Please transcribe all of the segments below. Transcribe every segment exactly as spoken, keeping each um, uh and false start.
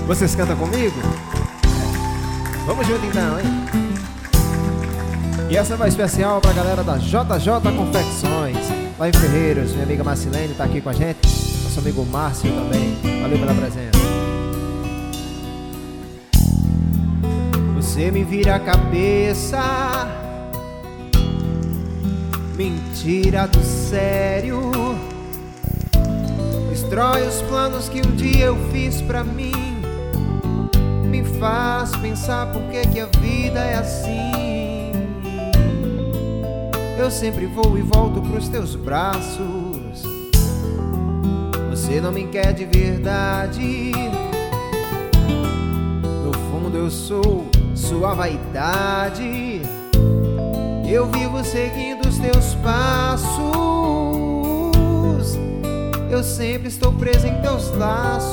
Vocês cantam comigo? Vamos junto então, hein? E essa vai especial pra galera da J J Confecções, lá em Ferreiros. Minha amiga Marcilene tá aqui com a gente, nosso amigo Márcio também. Valeu pela presença. Você me vira a cabeça, mentira do sério, destrói os planos que um dia eu fiz pra mim, me faz pensar por que que a vida é assim. Eu sempre vou e volto pros teus braços, você não me quer de verdade. No fundo eu sou sua vaidade, eu vivo seguindo os teus passos, eu sempre estou preso em teus laços,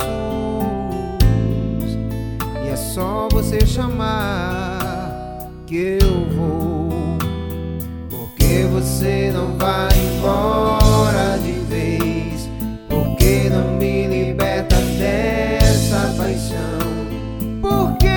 e é só você chamar que eu vou, porque você não vai embora de vez, porque não me liberta dessa paixão. Por quê?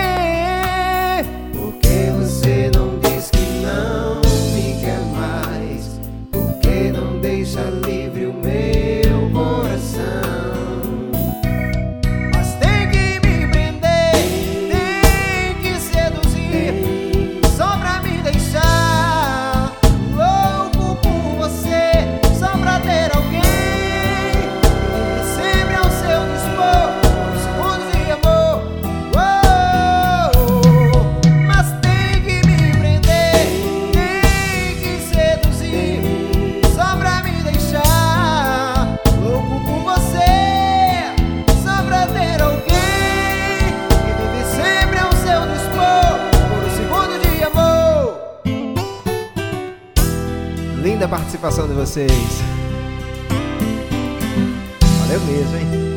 Porque você não diz que não me quer mais, porque não deixa livre o meu coração. Mas tem que me prender, tem que seduzir, só pra me deixar louco por você, só pra ter alguém que sempre ao seu dispor, por segundos de amor. Uou! Mas tem que me prender, tem que seduzir, só pra me deixar louco por você, só pra ter alguém que vive sempre ao seu dispor, por um segundo de amor. Linda participação de vocês. Valeu mesmo, hein?